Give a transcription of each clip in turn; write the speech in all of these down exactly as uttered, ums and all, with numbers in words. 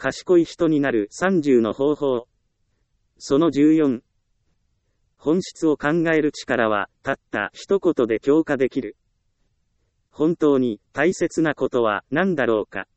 賢い人になるさんじゅうの方法。そのじゅうよん。本質を考える力は、たった一言で強化できる。本当に大切なことは何だろうか。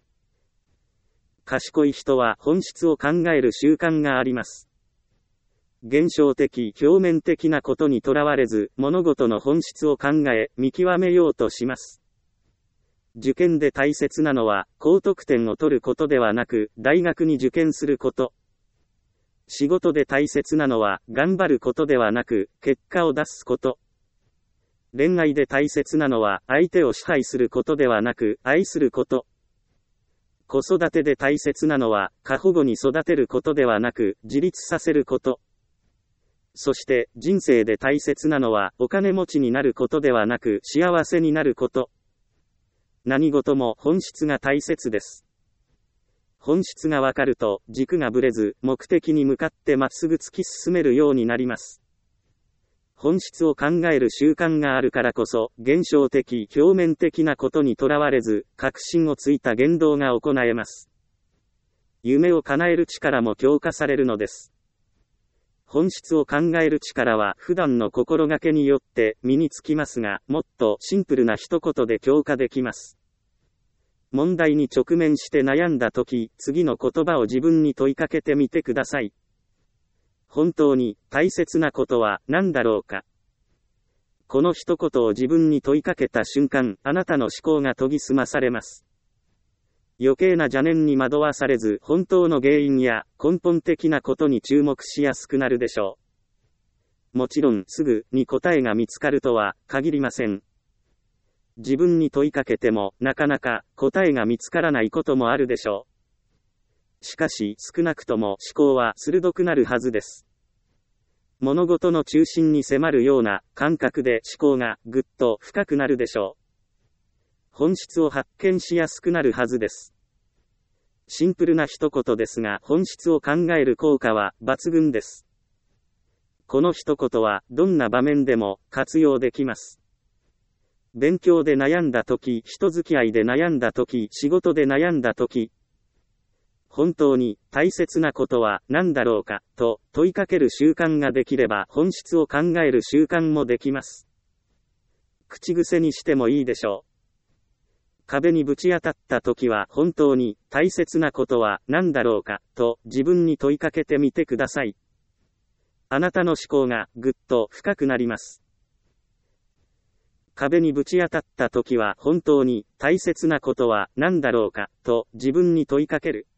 賢い人は本質を考える習慣があります。現象的表面的なことにとらわれず、物事の本質を考え、見極めようとします。受験で大切なのは、高得点を取ることではなく、大学に受験すること。仕事で大切なのは、頑張ることではなく、結果を出すこと。恋愛で大切なのは、相手を支配することではなく、愛すること。子育てで大切なのは、過保護に育てることではなく、自立させること。そして、人生で大切なのは、お金持ちになることではなく、幸せになること。何事も本質が大切です。本質がわかると、軸がぶれず、目的に向かってまっすぐ突き進めるようになります。本質を考える習慣があるからこそ、現象的、表面的なことにとらわれず、確信をついた言動が行えます。夢を叶える力も強化されるのです。本質を考える力は普段の心がけによって身につきますが、もっとシンプルな一言で強化できます。問題に直面して悩んだとき、次の言葉を自分に問いかけてみてください。本当に大切なことは何だろうか。この一言を自分に問いかけた瞬間、あなたの思考が研ぎ澄まされます。余計な邪念に惑わされず、本当の原因や根本的なことに注目しやすくなるでしょう。もちろん、すぐに答えが見つかるとは限りません。自分に問いかけても、なかなか答えが見つからないこともあるでしょう。しかし、少なくとも思考は鋭くなるはずです。物事の中心に迫るような感覚で思考がぐっと深くなるでしょう。本質を発見しやすくなるはずです。シンプルな一言ですが、本質を考える効果は抜群です。この一言はどんな場面でも活用できます。勉強で悩んだとき、人付き合いで悩んだとき、仕事で悩んだとき、本当に大切なことは何だろうかと問いかける習慣ができれば、本質を考える習慣もできます。口癖にしてもいいでしょう。壁にぶち当たったときは、本当に大切なことは何だろうかと自分に問いかけてみてください。あなたの思考がぐっと深くなります。壁にぶち当たったときは、本当に大切なことは何だろうかと自分に問いかける。